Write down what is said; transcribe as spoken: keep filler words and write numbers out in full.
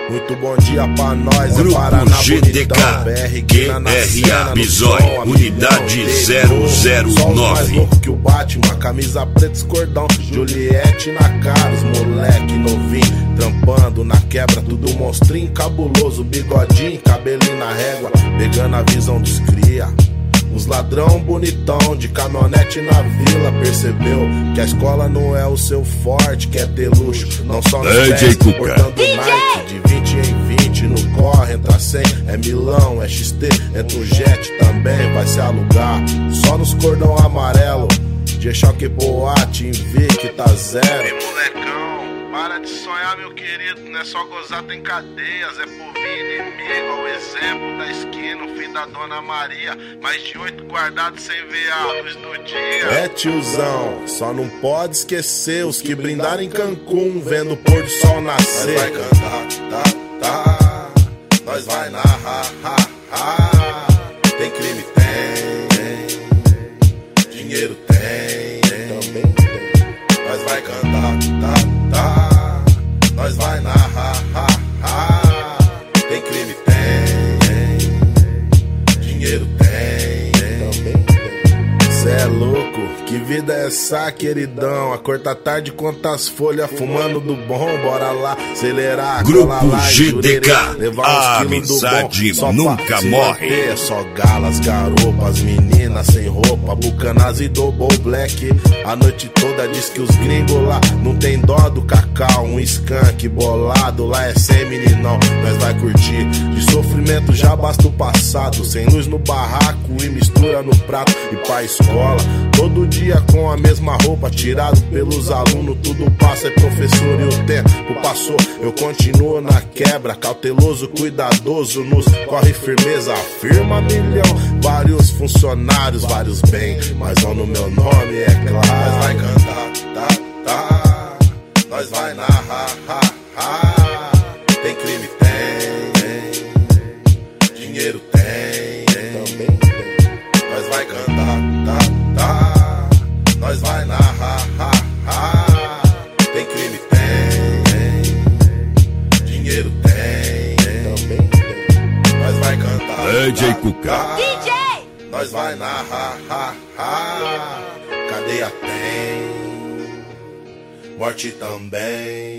Muito bom dia pra nós, Grupo é Paraná G D K, bonitão, B R Q R A Bisói, unidade zero zero nove. Mais louco que o Batman, camisa preta, escordão, Juliette na cara, os moleque novinho, trampando na quebra, tudo monstrinho, cabuloso, bigodinho, cabelinho na régua, pegando a visão dos cria. Os ladrão bonitão de caminhonete na vila percebeu que a escola não é o seu forte, quer ter luxo, não só nos pés, portando Nike de vinte em vinte no corre, entra cem, é Milão, é X T, entra o Jet também, vai se alugar, só nos cordão amarelo, de choque boate, em V que tá zero. Ei, molecão, para de sonhar, meu querido, não é só gozar, tem cadeias, é por vir inimigo, ao exemplo da esquina, o filho da Dona Maria, mais de oito guardados sem ver a luz do dia. É tiozão, só não pode esquecer os que brindaram em Cancún, vendo o pôr do sol nascer. Nós vai cantar, tá, tá, nós vai narrar, ha, ha. Tem crime, tem, dinheiro tem, também tem. Nós vai cantar, tá, tá, nós vai narrar, ha, ha. Tem crime, tem, dinheiro tem, também tem. Cê é louco, que vida é essa, queridão? A cor tá tarde, quantas folhas, fumando do bom, bora lá, acelerar. Grupo G D K, a amizade nunca morre. É só galas, garopas, meninas sem roupa, bucanas e double black. A noite toda diz que os gringos lá não tem dó do cacau. Um skunk bolado, lá é sem meninão. Nós vai curtir, de sofrimento já basta o passado. Sem luz no barraco e mistura no prato. E pra escola, todo dia com a mesma roupa, tirado pelos alunos, tudo passa, é professor e o tempo passou. Eu continuo na quebra, cauteloso, cuidadoso, nos corre firmeza, afirma milhão. Vários funcionários, vários bens, mas não no meu nome, é claro. Nós vai cantar, tá, tá, nós vai narrar, ha, ha. Tem crime, tem, dinheiro tem, também tem. Nós vai cantar, tá, tá, nós vai narrar, ha, ha. Tem crime, tem, dinheiro tem, também tem. Nós vai cantar, D J Cuca, D J, nós vai narrar, ha, ha. Cadeia tem, morte também.